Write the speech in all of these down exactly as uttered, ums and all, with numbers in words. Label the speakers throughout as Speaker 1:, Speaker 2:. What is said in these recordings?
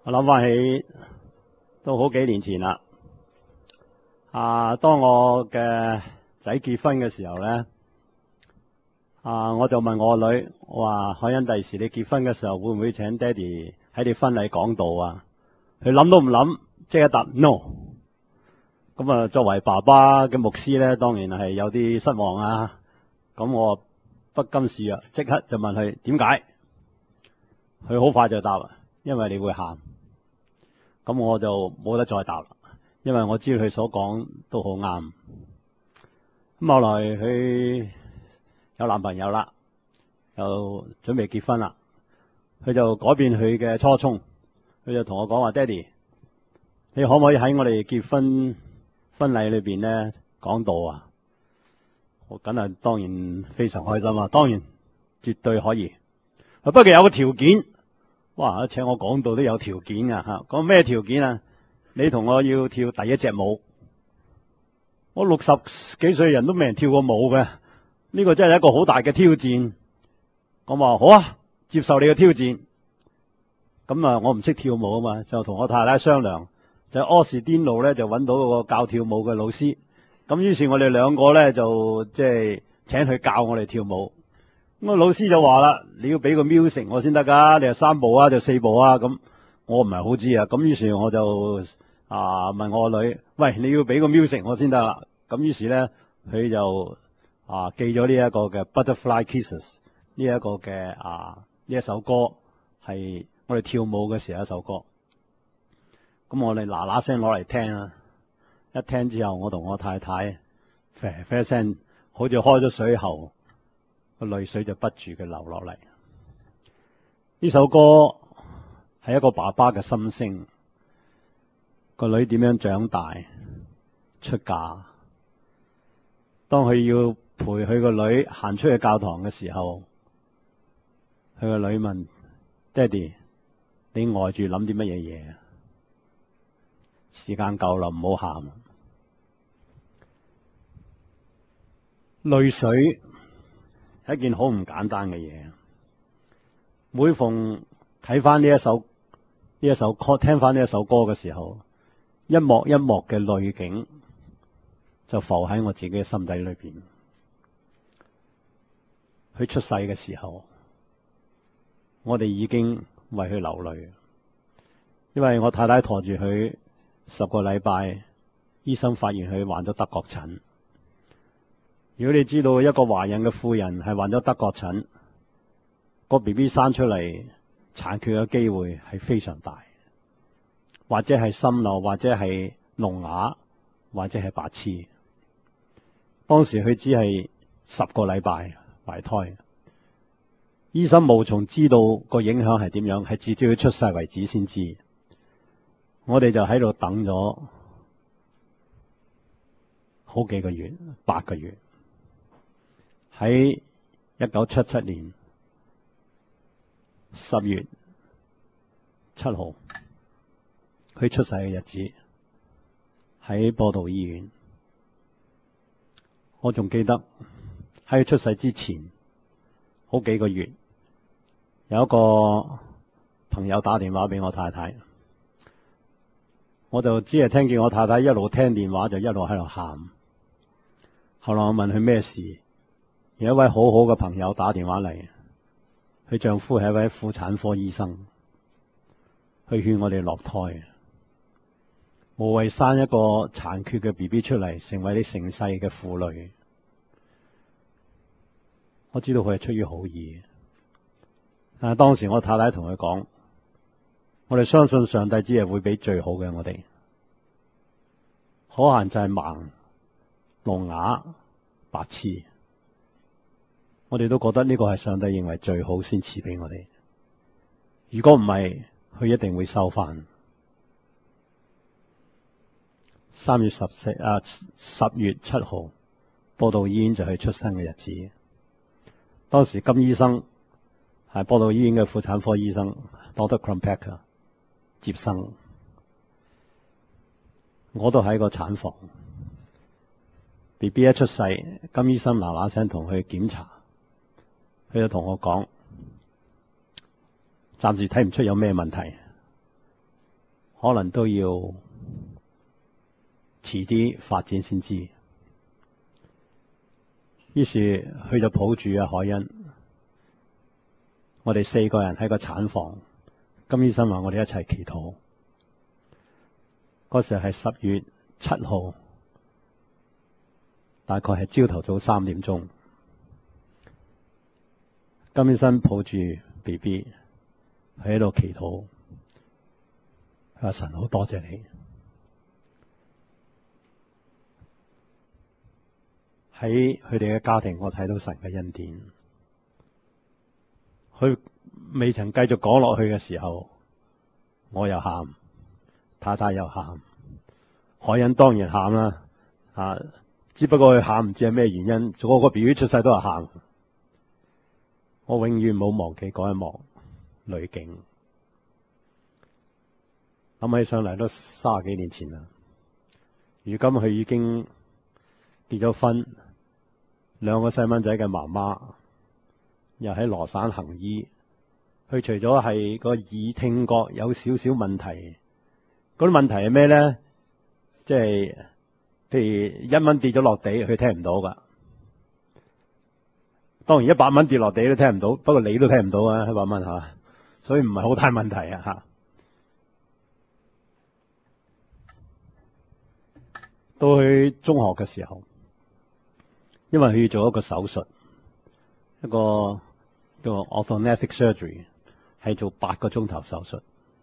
Speaker 1: 我諗翻起都好幾年前啦。啊，當我嘅仔結婚嘅時候呢，啊，我就問我個女，我話海欣，第時你結婚嘅時候會唔會請爹哋喺你婚禮講道啊？佢諗都唔諗，即刻答 no。咁啊，作為爸爸嘅牧師呢，當然係有啲失望啊。咁我不甘示弱，即刻就問佢點解？佢好快就答啦，因為你會喊。咁我就冇得再答啦，因為我知道佢所講都好啱。咁後來佢有男朋友啦，又準備結婚啦，佢就改變佢嘅初衷，佢就同我講話：爹哋，你可唔可以喺我哋結婚婚禮裏邊呢講道啊？我梗係當然非常開心啊，當然絕對可以。不過有個條件。哇！請我講道都有條件啊！吓，講咩條件啊？你同我要跳第一隻舞。我六十幾歲人都未人跳過舞嘅，呢個真係一個好大嘅挑戰。我話好啊，接受你嘅挑戰。咁啊，我唔識跳舞啊嘛，就同我太太商量，就喺柯士甸路咧就揾到個教跳舞嘅老師。咁於是我哋兩個咧就即係請佢教我哋跳舞。咁啊，老師就話啦，你要俾個 music 我先得噶，你係三步啊，就四步啊，咁我唔係好知啊。咁於是我就啊問我個女，喂，你要俾個 music 我先得啦。咁於是咧，佢就啊記咗呢一個嘅 Butterfly Kisses 呢一個嘅啊呢一首歌，係我哋跳舞嘅時候一首歌。咁我哋嗱嗱聲攞嚟聽啊，一聽之後，我同我太太啡啡聲，好似開咗水喉。個淚水就不住嘅流落嚟。呢首歌係一個爸爸嘅心聲，個女點樣長大出嫁。當佢要陪佢個女行出去教堂嘅時候，佢個女問：爹哋，你呆住諗啲乜嘢嘢？時間夠啦，唔好喊。淚水係一件好唔簡單嘅嘢。每逢睇翻呢一首呢一首歌，聽翻呢一首歌嘅時候，一幕一幕嘅淚景就浮喺我自己嘅心底裏邊。佢出世嘅時候，我哋已經為佢流淚，因為我太太馱住佢十個禮拜，醫生發現佢患咗德國疹。如果你知道一個懷孕嘅婦人係患咗德國疹，個 B B 生出嚟殘缺嘅機會係非常大，或者係心漏，或者係聾啞，或者係白痴。當時佢只係十個禮拜懷胎，醫生無從知道個影響係點樣，係直至佢出世為止先知。我哋就喺度等咗好幾個月，八個月。喺一九七七年十月七號，佢出世嘅日子，喺播道醫院。我仲記得喺佢出世之前好幾個月，有一個朋友打電話俾我太太，我就只係聽見我太太一路聽電話就一路喺度喊。後來我問佢咩事，有一位好好嘅朋友打電話嚟，佢丈夫係一位婦產科醫生，佢勸我哋落胎，無謂生一個殘缺嘅 B B 出嚟，成為你成世嘅負累。我知道佢係出於好意，但係當時我太太同佢講，我哋相信上帝只係會俾最好嘅我哋，可能就係盲、聾啞、白痴。我哋都覺得呢個係上帝認為最好先賜俾我哋。如果唔係，佢一定會收翻。三月十四啊，十月七號，播道醫院就係出生嘅日子。當時金醫生係播道醫院嘅婦產科醫生 Doctor Crumpacker 接生，我都喺個產房。B B 一出世，金醫生嗱嗱聲同佢檢查。佢就同我講，暫時睇唔出有咩問題， 可能都要遲啲發展先知。於是佢就抱住阿海欣，我哋四個人喺個產房，金醫生話我哋一齊祈禱。嗰時係十月七號，大概係朝頭早三點鐘。金醫生抱住 B B 喺度祈禱，佢話神好多謝你。喺佢哋嘅家庭，我睇到神嘅恩典。佢未曾繼續講落去嘅時候，我又喊，太太又喊，海欣當然喊啦，啊！只不過佢喊唔知係咩原因，個個 B B 出世都係喊。我永遠冇忘記嗰一幕女景。諗起上嚟都三十幾年前啦，如今佢已經結咗婚，兩個細蚊仔嘅媽媽，又喺羅省行醫。佢除咗係個耳聽覺有少少問題，嗰啲問題係咩咧？即係譬如一蚊跌咗落地，佢聽唔到噶。當然一百蚊跌落地都聽唔到，不過你都聽唔到啊！一百蚊吓，所以唔係好大問題啊吓。到去中學嘅時候，因為佢要做一個手術，一個叫 orthodontic surgery， 係做八個鐘頭手術。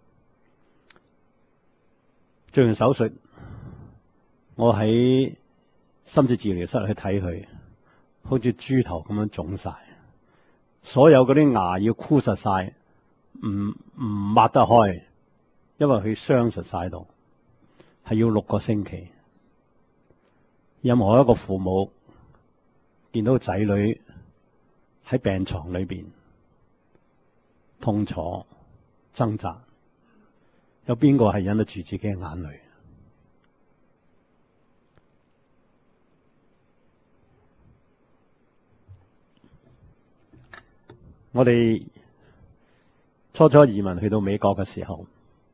Speaker 1: 做完手術，我喺深切治療室去睇佢，好似豬頭咁樣腫晒，所有嗰啲牙要箍實晒，唔唔抹得開，因為佢傷實晒度，係要六個星期。任何一個父母見到仔女喺病床裏邊痛楚掙扎，有邊個係忍得住自己嘅眼淚？我哋初初移民去到美國嘅時候，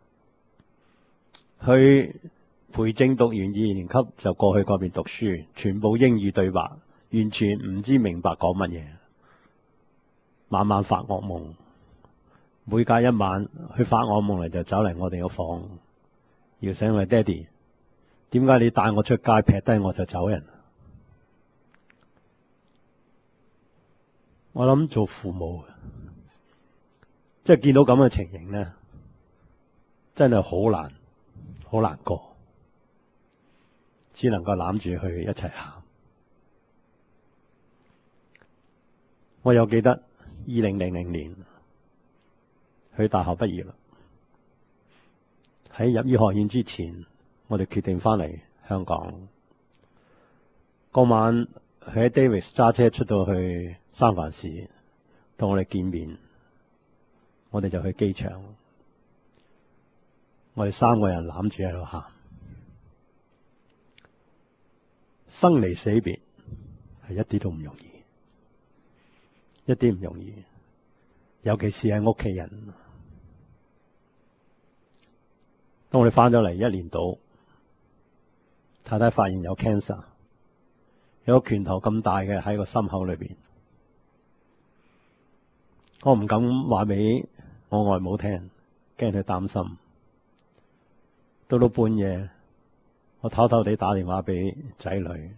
Speaker 1: 去培正讀完二年級就過去嗰邊讀書，全部英語對白，完全唔知明白講乜嘢，晚晚發噩夢，每隔一晚佢發噩夢嚟就走嚟我哋個房，搖醒我，爹哋，點解你帶我出街劈低我就走人？我諗做父母即係見到咁嘅情形呢，真係好難好難過，只能夠攬住佢一齊喊。我又記得二零零零年佢大學畢業啦，喺入醫學院之前，我哋決定翻嚟香港。嗰晚佢喺 Davis 揸車出到去三藩市同我哋見面，我哋就去機場，我哋三個人攬住喺度喊。生離死別係一啲都唔容易，一啲唔容易，尤其是係屋企人。當我哋翻咗嚟一年度，太太發現有 cancer， 有個拳頭咁大嘅喺個心口裏邊。我唔敢話俾我外母聽，驚佢擔心。到到半夜，我偷偷地打電話俾仔女，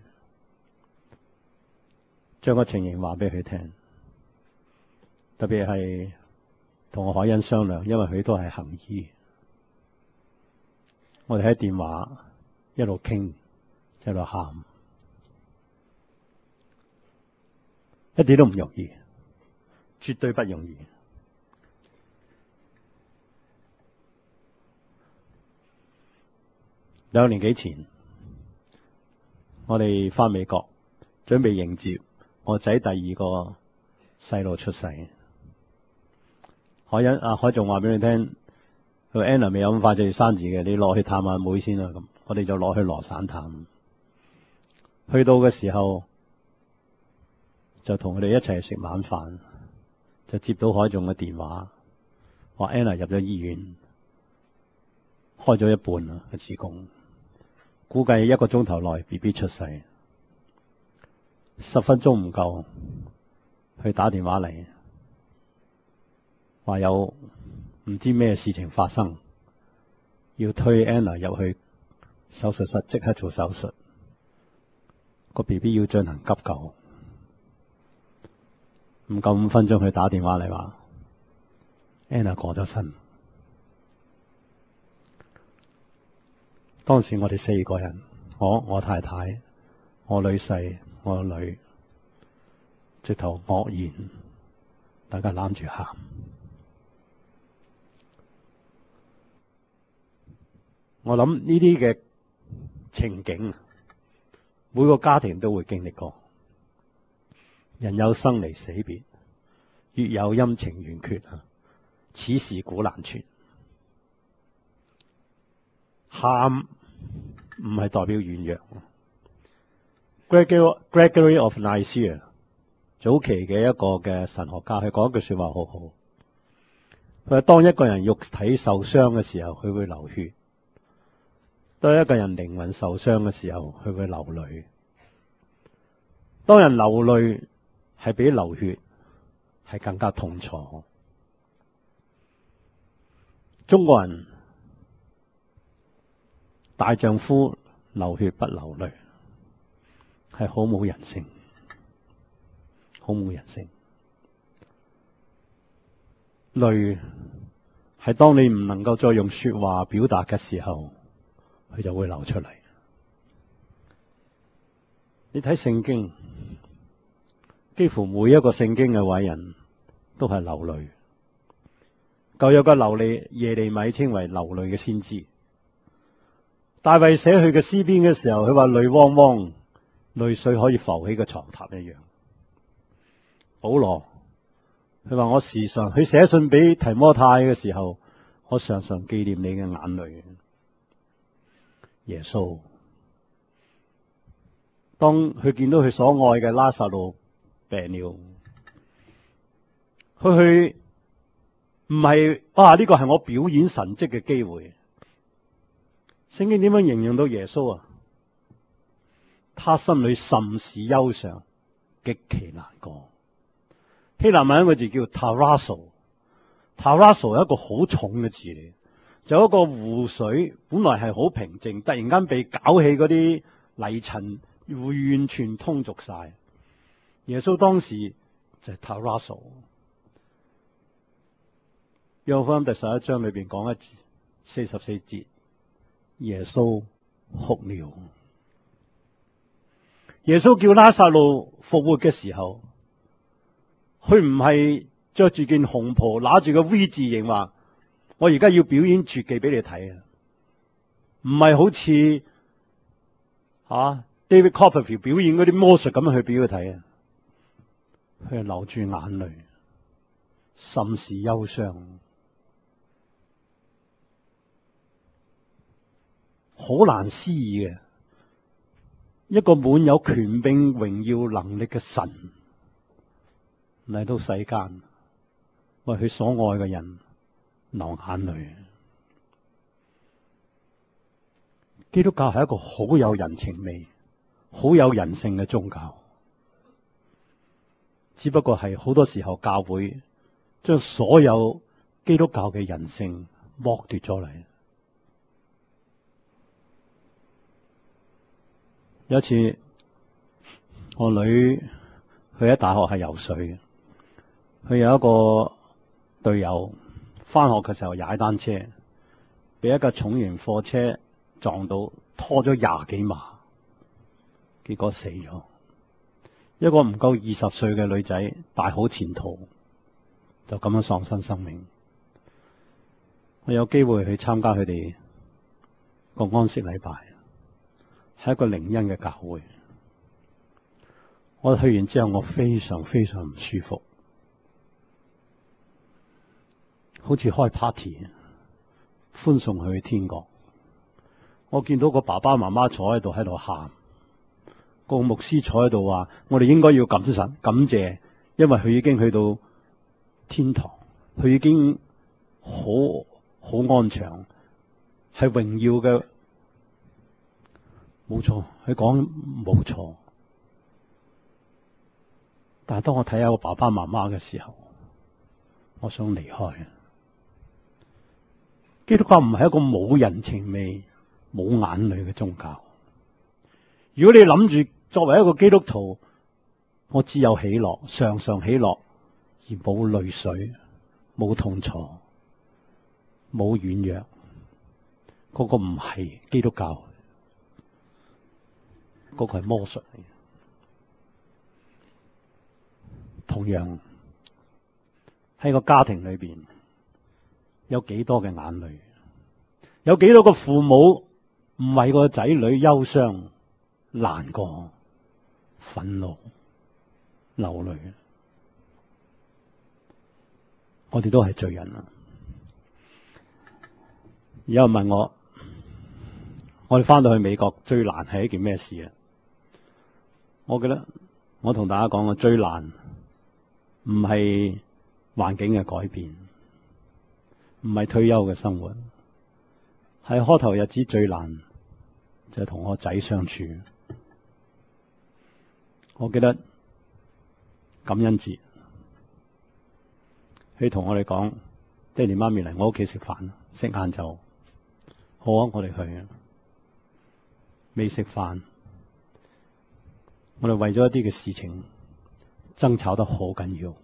Speaker 1: 將個情形話俾佢聽。特別係同我海欣商量，因為佢都係行醫。我哋喺電話一路傾，一路喊，一啲都唔容易，絕對不容易。兩年幾前，我哋返美國，準備迎接我仔第二個細路出世。海欣阿海仲話俾你聽，佢 Anna 未有咁快就要生字嘅，你落去探下妹先啦。咁我哋就落去羅省探。去到嘅時候，就同佢哋一齊食晚飯，就接到海仲嘅電話，話 Anna 入咗醫院。 開咗一半啦個子宮，估計一個鐘頭內 B B 出世，十分鐘唔夠，佢打電話嚟，話有唔知咩事情發生，要推 Anna 入去手術室即刻做手術，個 B B 要進行急救，唔夠五分鐘佢打電話嚟話 Anna 過咗身。當時我哋四個人，我、我太太、我女婿、我女，直頭愕然，大家攬住喊。我諗呢啲嘅情景，每個家庭都會經歷過。人有生離死別，月有陰晴圓缺啊，此事古難全。喊唔係代表軟弱。Gregory, Gregory of Nyssa 早期嘅一個嘅神學家，佢講一句說話好好。佢話當一個人肉體受傷嘅時候，佢會流血；當一個人靈魂受傷嘅時候，佢會流淚。當人流淚係比流血係更加痛楚。中國人大丈夫流血不流淚，係好冇人性，好冇人性。淚係當你唔能夠再用說話表達嘅時候，佢就會流出嚟。你睇聖經，幾乎每一個聖經嘅偉人都係流淚。舊約嘅流利耶利米稱為流淚嘅先知。大衛寫佢嘅詩篇嘅時候，佢話淚汪汪，淚水可以浮起個床榻一樣。保羅佢話我時常，佢寫信俾提摩太嘅時候，我常常紀念你嘅眼淚。耶穌當佢見到佢所愛嘅拉撒路病了，佢去唔係啊，呢個係我表演神蹟嘅機會。聖經點樣形容到耶穌啊？他心裏甚是憂傷，極其難過。希臘文一個字叫 tarasso，tarasso 係一個好重嘅字嚟，就一個湖水本來係好平靜，突然間被攪起嗰啲泥塵，完全通濁晒。耶穌當時就係 tarasso。約翰福音第十一章裏邊講一四十四節。耶穌哭了。耶穌叫拉撒路復活嘅時候，佢唔係着住件紅袍，拿住個 V 字形話：我而家要表演絕技俾你睇啊！唔係好似啊 David Copperfield 表演嗰啲魔術咁樣去表佢睇啊！佢係流住眼淚，甚是憂傷。好難思議嘅，一個滿有權柄、榮耀、能力嘅神嚟到世間，為佢所愛嘅人流眼淚。基督教係一個好有人情味、好有人性嘅宗教，只不過係好多時候教會將所有基督教嘅人性剝奪咗嚟。有一次，我女去喺大學係游水嘅，佢有一個隊友返學嘅時候踩單車，俾一架重型貨車撞到，拖咗廿幾碼，結果死咗。一個唔夠二十歲嘅女仔，大好前途，就咁樣喪生生命。我有機會去參加佢哋個安息禮拜。係一個靈恩嘅教會，我去完之後，我非常非常唔舒服，好似開 party 歡送佢去天國。我見到個爸爸媽媽坐喺度喺度喊，個牧師坐喺度話：我哋應該要感神感謝，因為佢已經去到天堂，佢已經好好安詳， 係榮耀嘅，冇錯，佢講冇錯。但係當我睇下我爸爸媽媽嘅時候，我想離開。基督教唔係一個冇人情味、冇眼淚嘅宗教。如果你諗住作為一個基督徒，我只有喜樂，常常喜樂，而冇淚水、冇痛楚、冇軟弱，嗰個唔係基督教，嗰個係魔術嚟嘅。同樣喺個家庭裏邊，有幾多嘅眼淚，有幾多個父母唔為個仔女憂傷、難過、憤怒、流淚。我哋都係罪人啊！有人問我，我哋翻到去美國最難係一件咩事啊？我記得我同大家講過，最難唔係環境嘅改變，唔係退休嘅生活，係開頭日子最難就係同我仔相處。我記得感恩節，佢同我哋講，爹哋媽咪嚟我屋企食飯，食晏晝。好啊，我哋去。未食飯，我哋為咗一啲嘅事情爭吵得好緊要。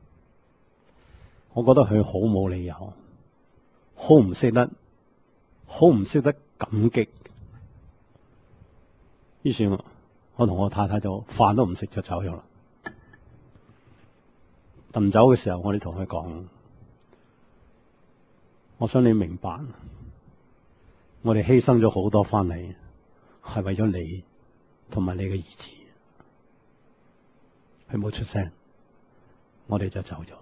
Speaker 1: 我覺得佢好冇理由，好唔識得，好唔識得感激。於是我我同我太太就飯都唔食就走咗啦。臨走嘅時候，我哋同佢講，我想你明白，我哋犧牲咗好多翻嚟，係為咗你同埋你嘅兒子。佢冇出聲，我哋就走咗。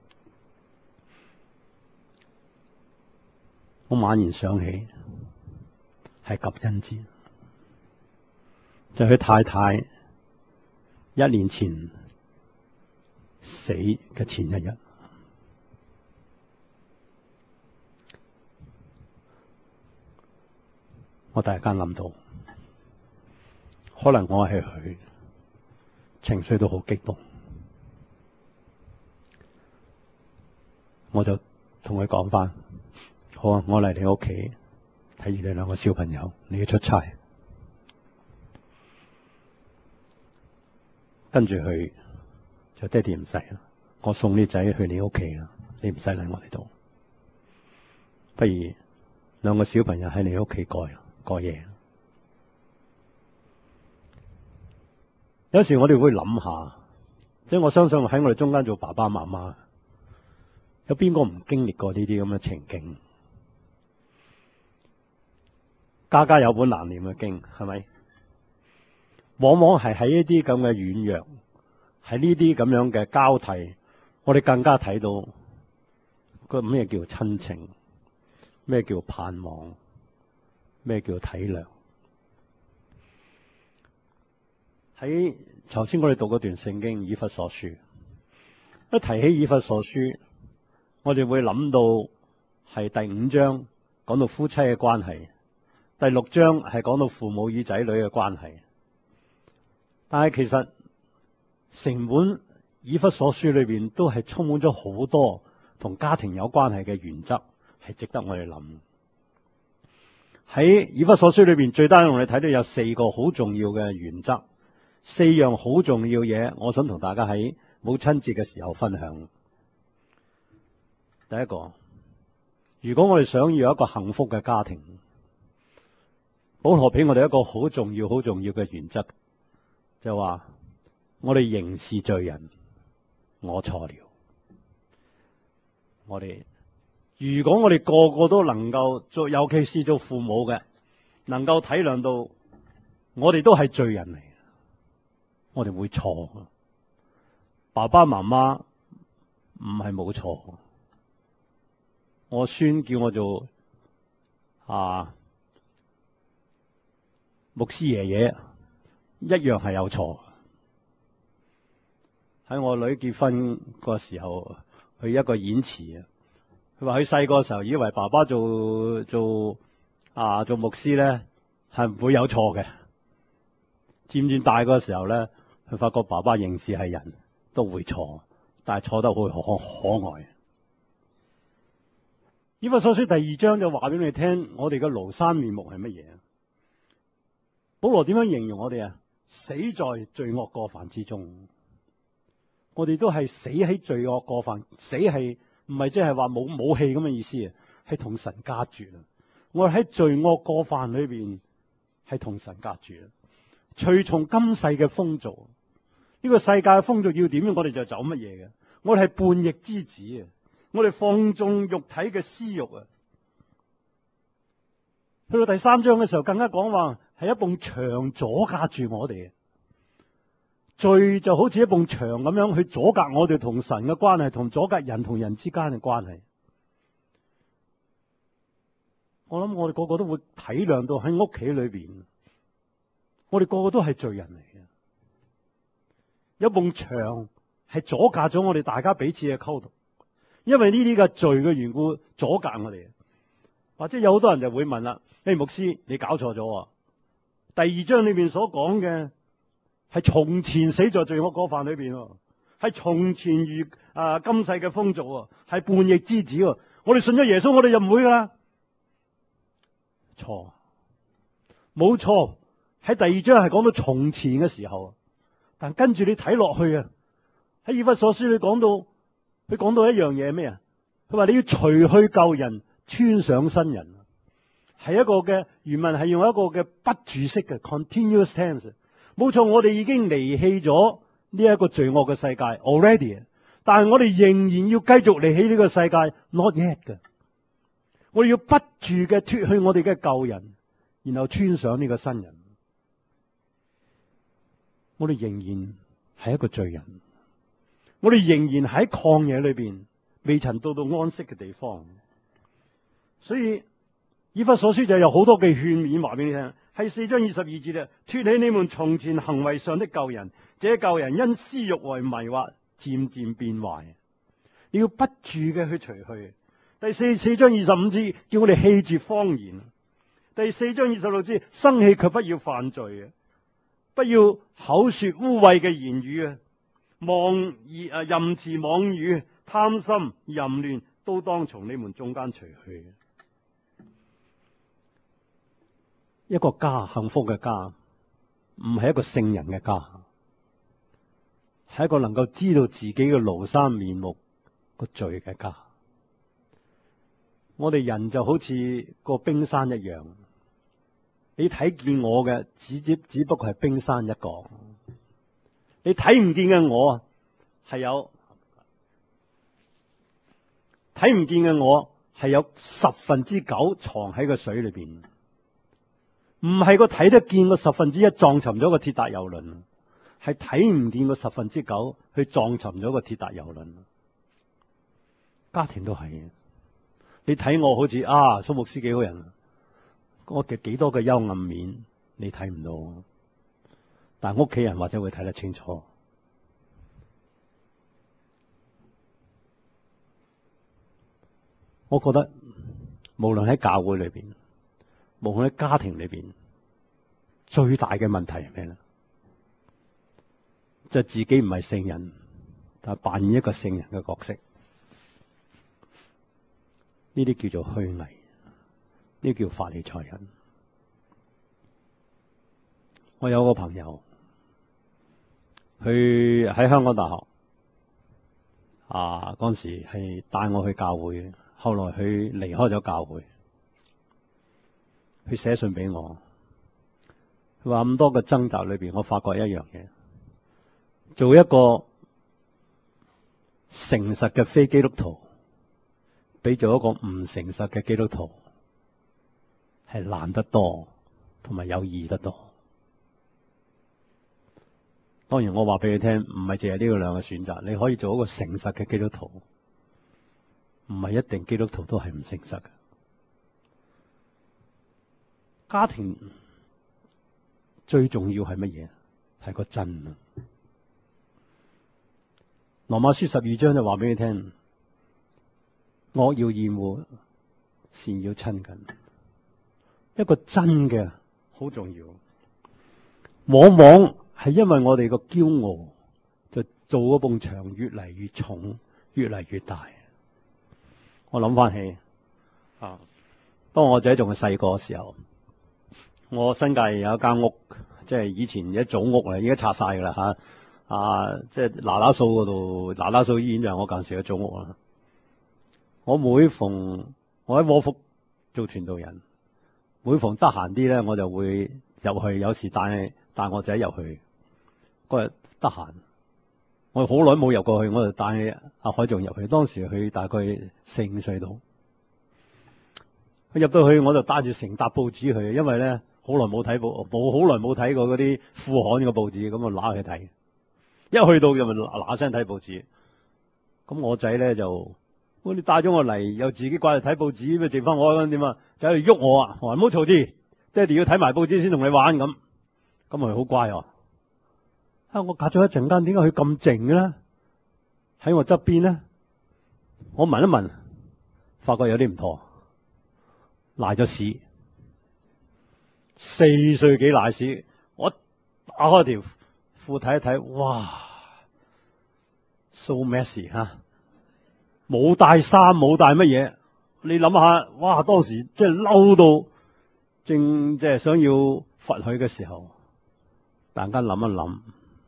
Speaker 1: 我猛然想起係感恩節，就係佢太太一年前死嘅前一日。我突然間諗到，可能我係佢，情緒都好激動，我就同佢講翻，好啊，我嚟你屋企睇住你兩個小朋友，你要出差，跟住佢就爹哋唔使啦，我送啲仔去你屋企啦，你唔使嚟我哋度，不如兩個小朋友喺你屋企過過夜。有時我哋會諗下，即係我相信喺我哋中間做爸爸媽媽，有邊個唔經歷過呢啲咁嘅情景？家家有本難念嘅經，係咪？往往係喺一啲咁嘅軟弱，喺呢啲咁樣嘅交替，我哋更加睇到個咩叫親情，咩叫盼望，咩叫體諒。喺頭先我哋讀嗰段聖經以弗所書，一提起以弗所書，我哋會諗到係第五章講到夫妻嘅關係，第六章係講到父母與仔女嘅關係。但係其實成本以弗所書裏邊都係充滿咗好多同家庭有關係嘅原則，係值得我哋諗。喺以弗所書裏邊，最單我哋睇到有四個好重要嘅原則。四樣好重要嘢，我想同大家喺母親節嘅時候分享。第一個，如果我哋想要一個幸福嘅家庭，保羅俾我哋一個好重要、好重要嘅原則，就話我哋仍是罪人，我錯了。我哋如果我哋個個都能夠做，尤其是做父母嘅，能夠體諒到我哋都係罪人嚟。我哋會錯，爸爸媽媽唔係冇錯。我孫叫我做啊牧師爺爺，一樣係有錯。喺我女結婚個時候，去一個演辭啊，佢話佢細個時候以為爸爸做做啊做牧師咧係唔會有錯嘅。漸漸大個時候咧，佢發覺爸爸仍是係人都會錯，但係錯得好可可愛。以弗所書第二章就話俾你聽，我哋嘅廬山面目係乜嘢？保羅點樣形容我哋啊？死在罪惡過犯之中，我哋都係死喺罪惡過犯。死係唔係即係話冇武器咁嘅意思啊？係同神隔絕啊！我哋喺罪惡過犯裏邊係同神隔絕啊！隨從今世嘅風俗，呢、這個世界嘅風俗要點樣，我哋就走乜嘢嘅。我哋係叛逆之子啊！我哋放縱肉體嘅私欲啊！去到第三章嘅時候，更加講話係一埲牆阻隔住我哋。罪就好似一埲牆咁樣去阻隔我哋同神嘅關係，同阻隔人同人之間嘅關係。我諗我哋個個都會體諒到喺屋企裏邊，我哋個個都係罪人嚟嘅。有埲牆係阻隔咗我哋大家彼此嘅溝通。因為呢啲嘅罪嘅緣故阻隔我哋，或者有好多人就會問啦：誒，牧師，你搞錯咗。第二章裏邊所講嘅係從前死在罪惡過犯裏邊，係從前如啊今世嘅風俗，係叛逆之子。我哋信咗耶穌，我哋就唔會噶啦。錯，冇錯。喺第二章係講到從前嘅時候，但跟住你睇落去啊，喺以弗所書你講到。佢講到一樣嘢咩啊？佢話你要除去舊人，穿上新人，係一個嘅原文係用一個嘅不住式嘅 continuous tense。冇錯，我哋已經離棄咗呢一個罪惡嘅世界 already， 但係我哋仍然要繼續離棄呢個世界 not yet 嘅。我哋要不住嘅脫去我哋嘅舊人，然後穿上呢個新人。我哋仍然係一個罪人。我哋仍然喺曠野裏邊，未曾到到安息嘅地方。所以以弗所書就有好多嘅勸勉話俾你聽，係四章二十二節啊，脫起你們從前行為上的舊人，這舊人因私欲為迷惑，漸漸變壞。你要不住嘅去除去。第四四章二十五節叫我哋棄絕謊言。第四章二十六節生氣卻不要犯罪啊，不要口說污穢嘅言語啊。妄言啊，淫詞妄語、貪心、淫亂，都當從你們中間除去。一個家，幸福嘅家，唔係一個聖人嘅家，係一個能夠知道自己嘅廬山面目個罪嘅家。我哋人就好似個冰山一樣，你睇見我嘅，只只只不過係冰山一角。你睇唔見嘅我啊，係有睇唔見嘅我係有十分之九藏喺個水裏邊，唔係個睇得見個十分之一撞沉咗個鐵達遊輪，係睇唔見個十分之九去撞沉咗個鐵達遊輪。家庭都係，你睇我好似啊蘇牧師幾好人，我嘅幾多嘅幽暗面你睇唔到。但係屋企人或者會睇得清楚。我覺得無論喺教會裏邊，無論喺家庭裏邊，最大嘅問題係咩咧？就係自己唔係聖人，但係扮演一個聖人嘅角色。呢啲叫做虛偽，呢啲叫法利賽人。我有個朋友。佢喺香港大學啊，嗰陣時係帶我去教會嘅。後來佢離開咗教會，佢寫信俾我，佢話咁多嘅掙扎裏邊，我發覺一樣嘢，做一個誠實嘅非基督徒，比做一個唔誠實嘅基督徒係難得多，同埋有意義得多。當然我話俾你聽，唔係淨係呢個兩個選擇，你可以做一個誠實嘅基督徒，唔係一定基督徒都係唔誠實嘅。家庭最重要係乜嘢？係個真啊！羅馬書十二章就話俾你聽，惡要厭惡，善要親近。 一個真嘅好重要。往往係因為我哋個驕傲，就做嗰埲牆越嚟越重，越嚟越大。我諗翻起啊，當我仔仲係細個嘅時候，我新界有一間屋，即係以前一組屋啊，而家拆晒噶啦吓。啊，即係嗱嗱數嗰度，嗱嗱數醫院就係我舊時嘅組屋啦。我每逢我喺窩福做傳道人，每逢得閒啲咧，我就會入去，有時帶帶我仔入去。嗰日得閒，我好耐冇入過去，我就帶阿海仲入去。當時佢大概四五歲度，佢入到去我就帶住成沓報紙去，因為咧好耐冇睇報，冇好耐冇睇過嗰啲副刊嘅報紙，咁我揦去睇。一去到就咪嗱嗱聲睇報紙，咁我仔咧就，我你帶咗我嚟，又自己掛住睇報紙，咩剩翻我咁點啊？就喺度喐我啊！我話唔好嘈啲，爹哋要睇埋報紙先同你玩咁，咁咪好乖啊！啊，我隔咗一陣間，點解佢咁靜嘅咧？喺我側邊咧，我聞一聞，發覺有啲唔妥，瀨咗屎，四歲幾瀨屎，我打開條褲睇一睇，哇 so messy 吓，冇帶衫，冇帶乜嘢，你諗下，哇！當時即係嬲到，正即係想要罰佢嘅時候，突然間諗一諗，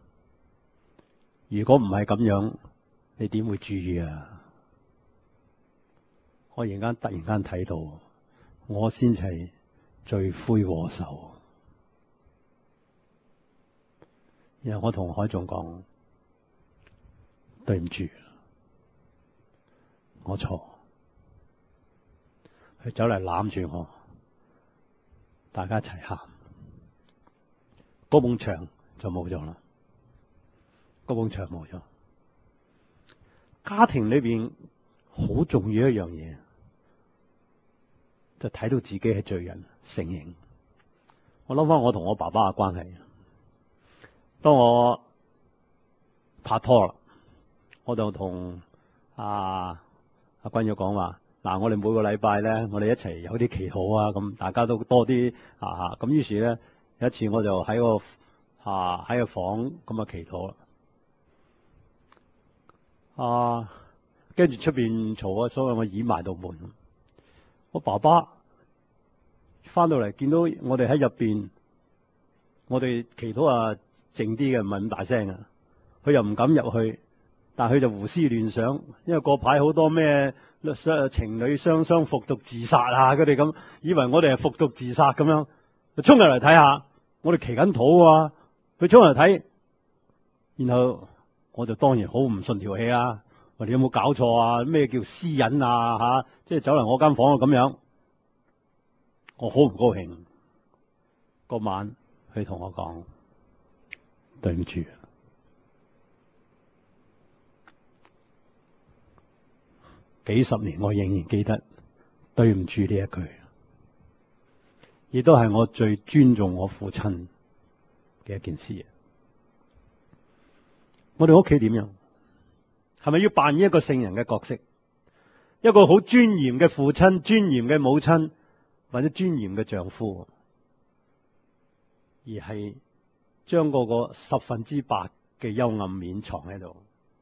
Speaker 1: 如果唔係咁樣，你點會注意啊？我而家突然間睇到，我先係罪魁禍首。然後我同海仲講，對唔住，我錯。佢走嚟攬住我，大家一齊喊，嗰埲牆就冇咗啦。嗰埲牆冇咗。家庭裏邊好重要一樣嘢，就睇到自己係罪人，承認。我諗翻我同我爸爸嘅關係。當我拍拖啦，我就同阿阿君玉講話，嗱，我哋每個禮拜咧，我哋一齊有啲祈禱啊，咁大家都多啲啊，咁於是咧有一次我就喺個啊喺個房咁啊祈禱啦，啊，跟住出邊嘈啊，所以我掩埋道門。我爸爸翻到嚟見到我哋喺入邊，我哋祈禱啊。靜啲嘅，唔係咁大聲啊！佢又唔敢入去，但係佢就胡思亂想，因為嗰排好多咩情侶雙雙服毒自殺啊！佢哋咁以為我哋係服毒自殺咁樣，就衝入嚟睇下，我哋祈緊禱啊！佢衝入嚟睇，然後我就當然好唔順條氣啊！話你有冇搞錯啊？咩叫私隱啊？吓、啊，即係走嚟我間房咁樣，我好唔高興。嗰晚佢同我講。對唔住，幾十年我仍然記得對唔住呢一句，亦都係我最尊重我父親嘅一件事。我哋屋企點樣？係咪要扮演一個聖人嘅角色？一個好尊嚴嘅父親、尊嚴嘅母親或者尊嚴嘅丈夫，而係將嗰個十分之八嘅幽暗面藏喺度。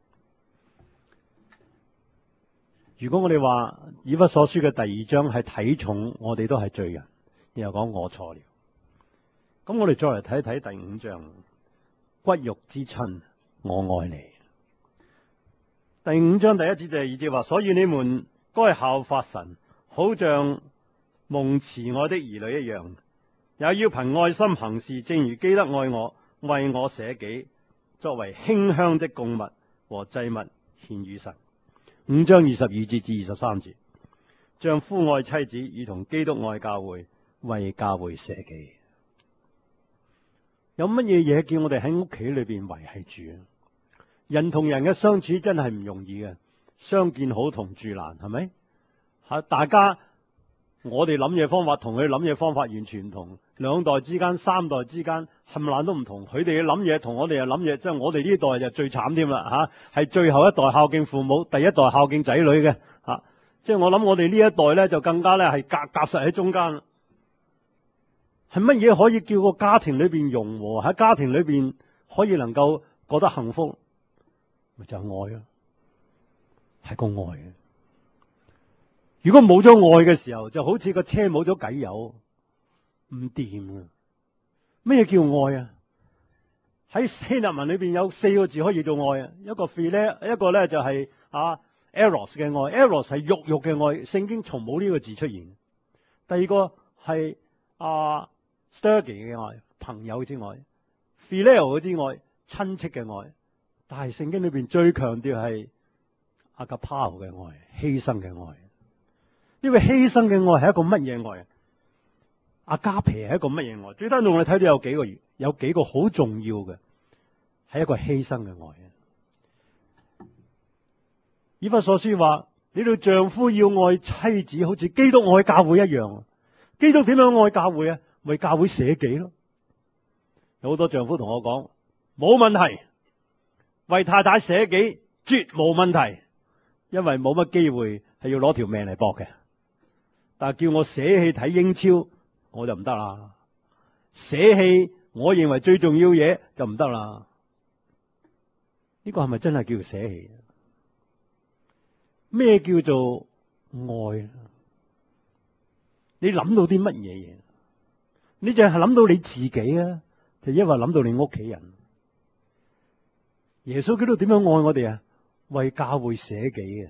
Speaker 1: 如果我哋話以弗所書嘅第二章係睇重我哋都係罪人，然後講我錯了，咁我哋再嚟睇睇第五章，骨肉之親，我愛你。第五章第一節第二節話，所以你們該效法神，好像蒙慈愛的兒女一樣，也要憑愛心行事，正如基督愛我，為我捨己，作為馨香的供物和祭物獻與神。五章二十二節至二十三節，丈夫愛妻子，如同基督愛教會，為教會捨己。有乜嘢嘢叫我哋喺屋企裏邊維繫住？人同人嘅相處真係唔容易嘅，相見好同住難，係咪？吓，大家我哋諗嘢方法同佢諗嘢方法完全唔同，兩代之間、三代之間冚唪唥都唔同。佢哋嘅諗嘢同我哋嘅諗嘢，即係我哋呢代就最慘添啦吓，係最後一代孝敬父母，第一代孝敬仔女嘅吓。即係我諗我哋呢一代咧就更加咧係夾夾實喺中間。 係乜嘢可以叫個家庭裏邊融和，喺家庭裏邊可以能夠覺得幸福？咪就係愛啊，係個愛啊！如果冇咗愛嘅時候，就好似個車冇咗偈油，唔掂啊！咩叫愛啊？喺希臘文裏邊有四個字可以做愛啊，一個 philia，一個咧就係啊 eros 嘅愛 ，eros 係肉肉嘅愛，聖經從冇呢個字出現。第二個係啊 storge 嘅愛，朋友之愛 ，phileo 之愛，親戚嘅愛。但係聖經裏邊最強調係 agapao 嘅愛，犧牲嘅愛。呢個犧牲嘅愛係一個乜嘢愛啊？阿加皮係一個乜嘢愛？最單獨我哋睇到有幾個月，有幾個好重要嘅，係一個犧牲嘅愛。以弗所書話：你哋丈夫要愛妻子，好似基督愛教會一樣。基督點樣愛教會啊？為教會捨己咯。有好多丈夫同我講：冇問題，為太太捨己絕無問題，因為冇乜機會係要攞條命嚟搏嘅。但係叫我捨棄睇英超，我就唔得啦。捨棄我認為最重要嘢就唔得啦。呢個係咪真係叫做捨棄？咩叫做愛？你諗到啲乜嘢嘢？你淨係諗到你自己啊，就因為諗到你屋企人。耶穌基督點樣愛我哋啊？為教會捨己嘅。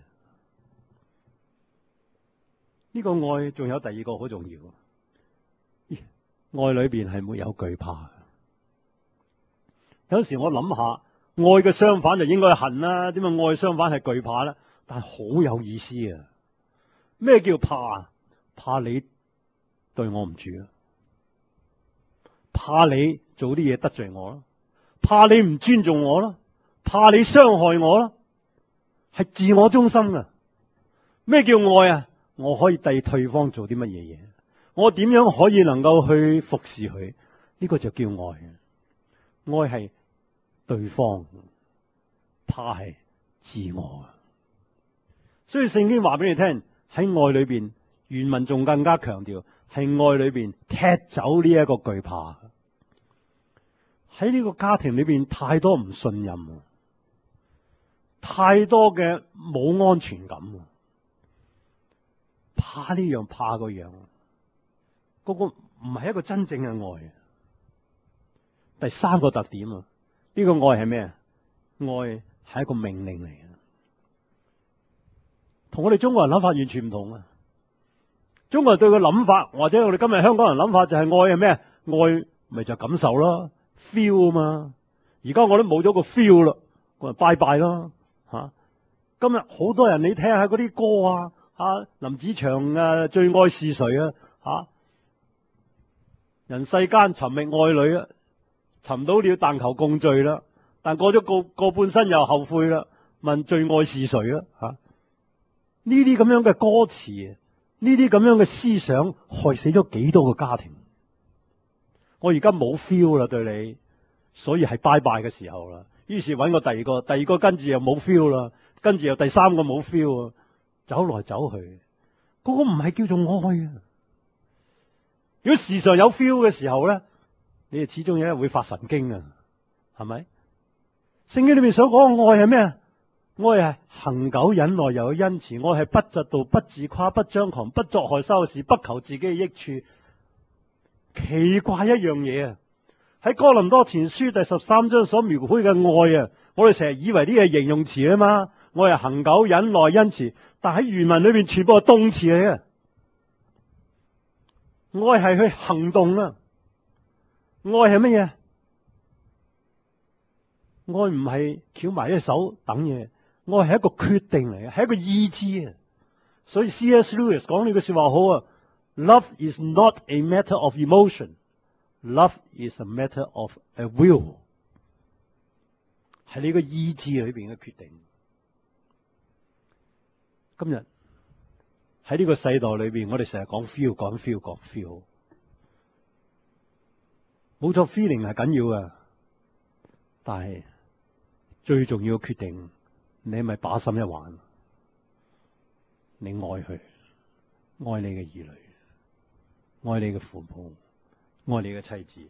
Speaker 1: 呢個愛仲有第二個好重要。愛裏邊係沒有懼怕。有時我諗下，愛嘅相反就應該係恨啦。點解愛相反係懼怕咧？但係好有意思啊！咩叫怕？怕你對我唔住啊，怕你做啲嘢得罪我啦，怕你唔尊重我啦，怕你傷害我啦，係自我中心啊！咩叫愛啊？我可以替對方做啲乜嘢嘢？我點樣可以能夠去服侍佢？呢個就叫愛。愛係對方，怕係自我。所以聖經話俾你聽，喺愛裏邊，原文仲更加強調係愛裏邊踢走呢一個懼怕。喺呢個家庭裏邊，太多唔信任，太多嘅冇安全感，怕呢樣怕嗰樣，嗰個唔係一個真正嘅愛。第三個特點啊，呢個愛係咩啊？愛係一個命令嚟嘅，同我哋中國人諗法完全唔同啊！中國人對個諗法，或者我哋今日香港人諗法就係愛係咩？愛咪就感受咯 ，feel 啊嘛。而家我都冇咗個 feel 啦，我話拜拜咯吓。今日好多人你聽下嗰啲歌啊，啊林子祥啊，最愛是誰啊吓？人世間尋覓愛侶啊，尋到了但求共聚啦，但過咗個個半生又後悔啦，問最愛是誰啊吓？呢啲咁樣嘅歌詞，呢啲咁樣嘅思想，害死咗幾多個家庭？我而家冇 feel 啦，對你，所以係拜拜嘅時候啦。於是揾個第二個，第二個跟住又冇 feel 啦，跟住又第三個冇 feel 啊，走來走去，嗰個唔係叫做愛啊！如果時常有 feel 嘅時候咧，你哋始終有一日會發神經啊，係咪？聖經裏面所講嘅愛係咩啊？愛係恒久忍耐，又有恩慈；愛係不嫉妒、不自誇、不張狂、不作害羞事、不求自己嘅益處。奇怪一樣嘢啊！喺哥林多前書第十三章所描繪嘅愛啊，我哋成日以為啲嘢形容詞啊嘛，愛係恒久忍耐、恩慈，但喺原文裏邊全部係動詞嚟嘅。愛係去行動啊！愛係乜嘢？愛唔係翹埋一手等嘢，愛係一個決定嚟嘅，係一個意志啊！所以 C S Lewis 講呢句說話好啊 ，Love is not a matter of emotion, love is a matter of a will， 係你個意志裏邊嘅決定。今日喺呢個世代裏邊，我哋成日講 feel， 講 feel， 講 feel， 冇錯 ，feeling 係緊要噶，但係最重要嘅決定，你係咪把心一橫？你愛佢，愛你嘅兒女，愛你嘅父母，
Speaker 2: 愛你嘅妻子。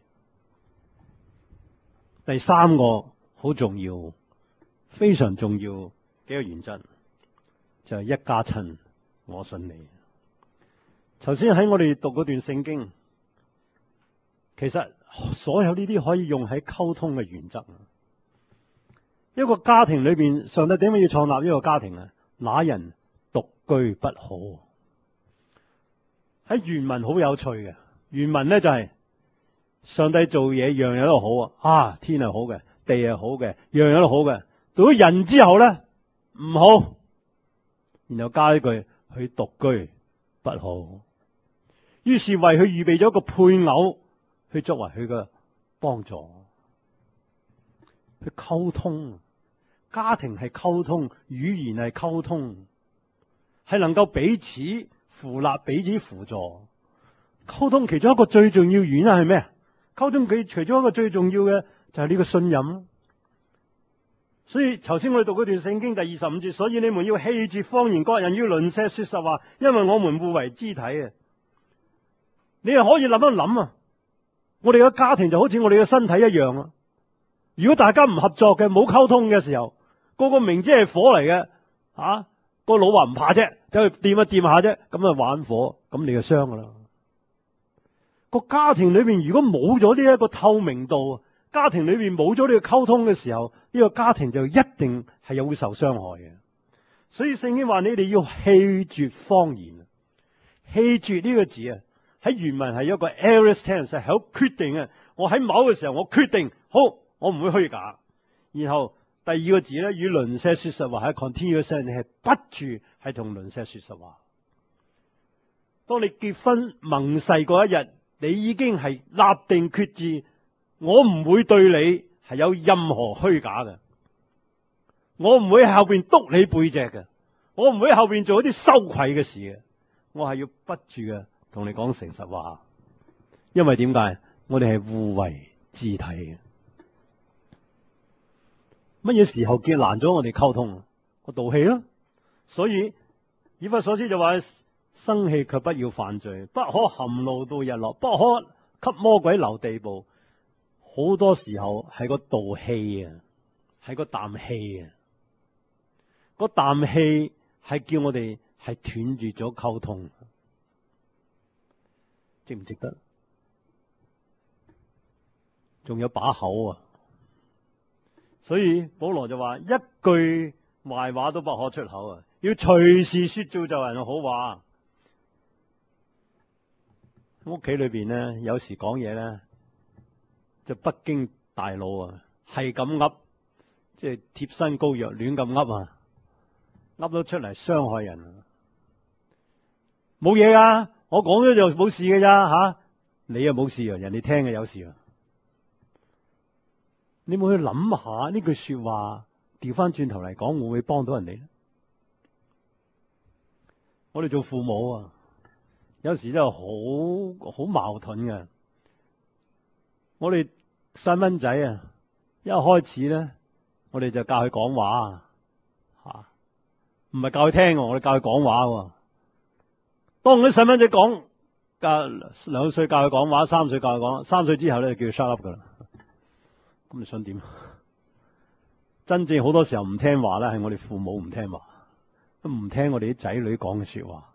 Speaker 2: 第三個好重要、非常重要嘅一個原則就係一家親，我信你。頭先喺我哋讀嗰段聖經，其實所有呢啲可以用喺溝通嘅原則。一個家庭裏邊，上帝點解要創立呢個家庭啊？那人獨居不好。喺原文好有趣嘅，原文呢就係、是、上帝做嘢樣樣都好啊，啊天係好嘅，地係好嘅，樣樣都好嘅。到咗人之後呢，唔好，然後加一句佢獨居不好。於是為佢預備咗一個配偶去作為佢嘅幫助，去溝通。家庭係溝通，語言係溝通，係能夠彼此扶立、彼此輔助。溝通其中一個最重要原因係咩？溝通佢其中一個最重要嘅就係呢個信任。所以頭先我哋讀嗰段聖經第二十五節，所以你們要棄絕謊言，各人要鄰舍說實話，因為我們互為肢體啊！你又可以諗一諗啊，我哋嘅家庭就好似我哋嘅身體一樣啊！如果大家唔合作嘅、冇溝通嘅時候，個個明知係火嚟嘅，啊個腦話唔怕啫，走去掂一掂下啫，咁啊玩火，咁你就傷噶啦。個家庭裏邊如果冇咗呢一個透明度，家庭裏邊冇咗呢個溝通嘅時候，呢個家庭就一定係有會受傷害嘅。所以聖經話你哋要棄絕謊言。棄絕呢個字啊，喺原文係一個 aorist tense，係好決定嘅。我喺某個時候我決定好，我唔會虛假。然後第二個字咧，與鄰舍說實話係 continuous tense，你係不住係同鄰舍說實話。當你結婚盟誓嗰一日，你已經係立定決志，我唔會對你係有任何虛假嘅，我唔會喺後邊督你背脊嘅，我唔會喺後邊做一啲羞愧嘅事嘅，我係要不住嘅同你講誠實話。因為點解？我哋係互為肢體嘅。乜嘢時候結難咗我哋溝通？我道氣咯。所以以弗所書就話：生氣卻不要犯罪，不可含怒到日落，不可給魔鬼留地步。好多時候係個道氣啊，係個啖氣啊。個啖氣係叫我哋係斷絕咗溝通，值唔值得？仲有把口啊！所以保羅就話：一句壞話都不可出口啊！要隨時說造就人嘅好話。屋企裏邊咧，有時講嘢咧就不經大腦啊，係咁噏，即係貼身膏藥，亂咁噏啊，噏到出嚟傷害人啊！冇嘢噶，我講咗就冇事嘅咋吓？你又冇事啊，人哋聽嘅有事啊！你冇去諗下呢句說話，調翻轉頭嚟講，會唔會幫到人哋咧？我哋做父母啊，有時都係好好矛盾嘅。我哋細蚊仔啊，一開始咧，我哋就教佢講話吓，唔係教佢聽，我哋教佢講話。當啲細蚊仔講，教兩歲教佢講話，三歲教佢講，三歲之後咧就叫佢 shut up 噶啦。咁你想點？真正好多時候唔聽話咧，係我哋父母唔聽話，都唔聽我哋啲仔女講嘅說話。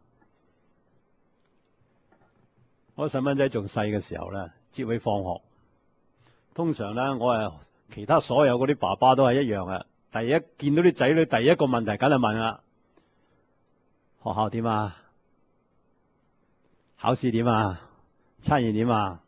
Speaker 2: 我細蚊仔仲細嘅時候咧，接佢放學，通常咧我係其他所有嗰啲爸爸都係一樣嘅。第一見到啲仔女，第一個問題梗係問啦：學校點啊？考試點啊？測驗點啊？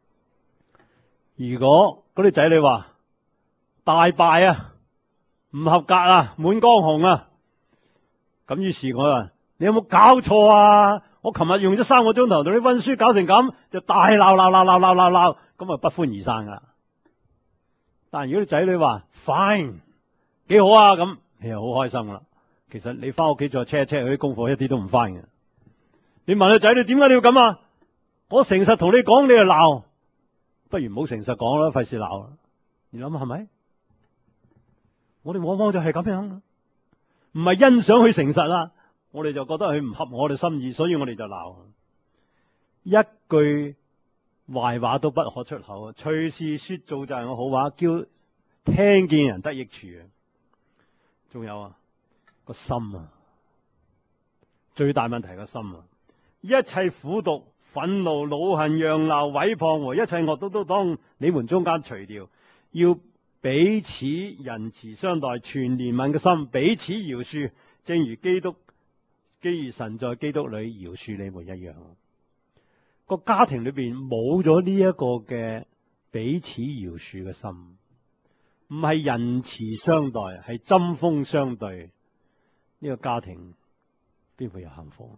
Speaker 2: 如果嗰啲仔女話大敗啊，唔合格啊，滿江紅啊，咁於是我話：你有冇搞錯啊？我琴日用咗三個鐘頭同你溫書，搞成咁，就大鬧鬧鬧鬧鬧鬧鬧，咁啊不歡而散噶啦。但如果啲仔女話 fine， 幾好啊，咁你又好開心啦。其實你翻屋企再 check 一 check 佢啲功課，一啲都唔 fine 嘅。你問個仔女點解你要咁啊？我誠實同你講，你就鬧。不如唔好誠實講啦，費事鬧。你諗下係咪？我哋往往就係咁樣，唔係欣賞佢誠實啦，我哋就覺得佢唔合我哋心意，所以我哋就鬧。一句壞話都不可出口，隨時說造就人嘅好話，叫聽見人得益處嘅。仲有啊，個心啊，最大問題係個心啊！一切苦毒、憤怒、惱恨、揚鬧、毀謗和一切惡毒都當你們中間除掉，要彼此仁慈相待，存憐憫嘅心，彼此饒恕，正如基督，基如神在基督裏饒恕你們一樣。個家庭裏邊冇咗呢一個嘅彼此饒恕嘅心，唔係仁慈相待，係針鋒相對，呢個家庭邊會有幸福？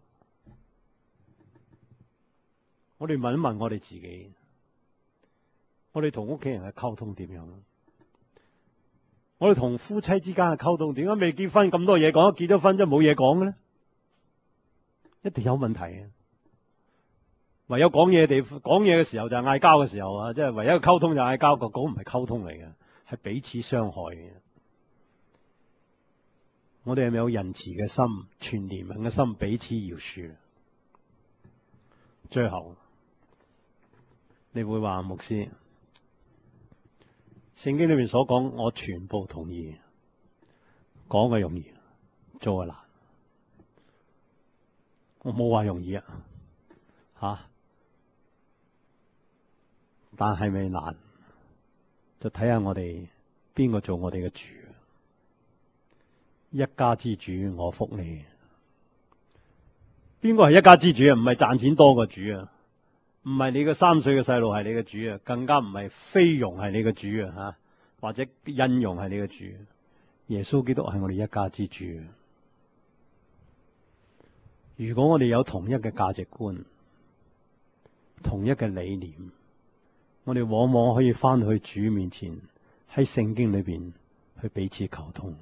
Speaker 2: 我哋問一問我哋自己，我哋同屋企人嘅溝通點樣？我哋同夫妻之間嘅溝通點解未結婚咁多嘢講，結咗婚真係冇嘢講嘅咧？一定有問題嘅。唯有講嘢地講嘢嘅時候就係嗌交嘅時候啊，即係唯一嘅溝通就係嗌交，個嗰唔係溝通嚟嘅，係彼此傷害嘅。我哋係咪有仁慈嘅心、全憐憫嘅心，彼此饒恕？最後，你會話牧師，聖經裏面所講，我全部同意，講嘅容易，做嘅難。我冇話容易啊，吓、啊，但係咪難？就睇下我哋邊個做我哋嘅主。一家之主，我服你。邊個係一家之主啊？唔係賺錢多個主啊，唔係你個三歲嘅細路係你嘅主啊，更加唔係菲傭係你嘅主啊，吓，或者印傭係你嘅主。耶穌基督係我哋一家之主。如果我哋有同一嘅價值觀、同一嘅理念，我哋往往可以翻去主面前，喺聖經裏邊去彼此溝通。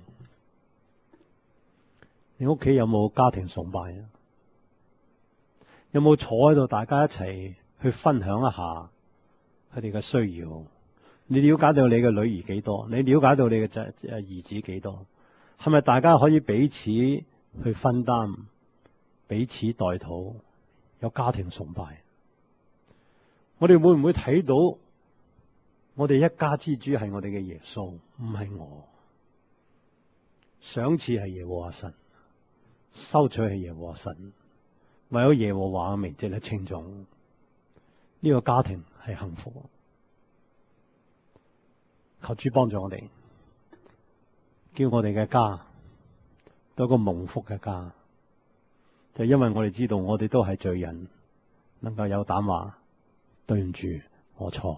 Speaker 2: 你屋企有冇家庭崇拜啊？有冇坐喺度大家一齊去分享一下佢哋嘅需要？你了解到你嘅女兒幾多？你了解到你嘅仔誒兒子幾多？係咪大家可以彼此去分擔、彼此代禱，有家庭崇拜？我哋會唔會睇到我哋一家之主係我哋嘅耶穌，唔係我？賞賜係耶和華神，收取係耶和華神，唯有耶和華嘅名值係稱頌。呢個家庭係幸福，求主幫助我哋，叫我哋嘅家都係一個蒙福嘅家。就因為我哋知道我哋都係罪人，能夠有膽話對唔住，我錯。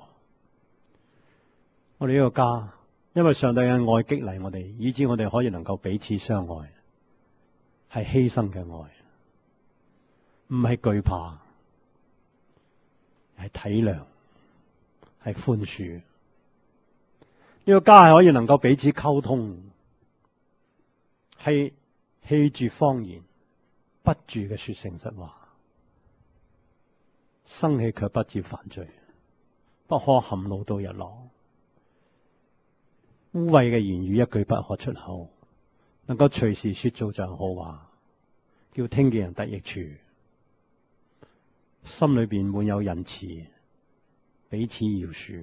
Speaker 2: 我哋呢個家，因為上帝嘅愛激勵我哋，以致我哋可以能夠彼此相愛，係犧牲嘅愛，唔係懼怕，係體諒，係寬恕。呢個家係可以能夠彼此溝通，係棄絕謊言，不住嘅說誠實話，生氣卻不致犯罪，不可含怒到日落。污穢嘅言語一句不可出口，能夠隨時說造就好話，叫聽見人得益處。心裏邊滿有仁慈，彼此饒恕。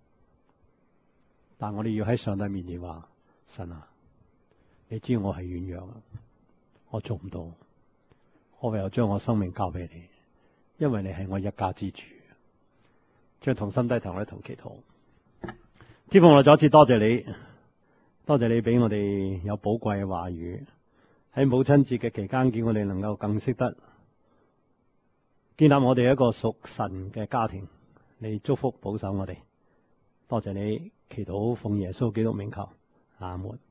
Speaker 2: 但我哋要喺上帝面前話：神啊，你知我係軟弱，我做唔到，我唯有將我生命交俾你，因為你係我一家之主。將同心低頭，我哋同祈禱。天父，我再一次多謝你，多謝你俾我哋有寶貴嘅話語，喺母親節嘅期間，叫我哋能夠更識得建立我哋一個屬神嘅家庭。你祝福保守我哋，多謝你，祈禱奉耶穌基督名求，阿門。